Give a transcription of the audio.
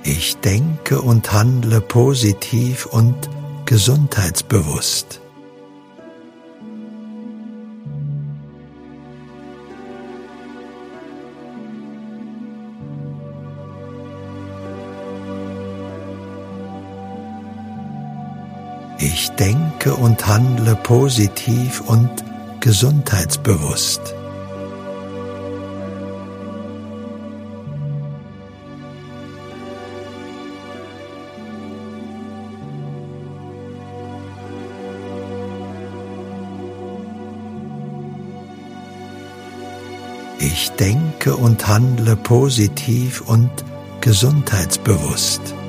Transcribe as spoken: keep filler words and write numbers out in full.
Ich denke und handle positiv und gesundheitsbewusst. Ich denke und handle positiv und gesundheitsbewusst. Ich denke und handle positiv und gesundheitsbewusst.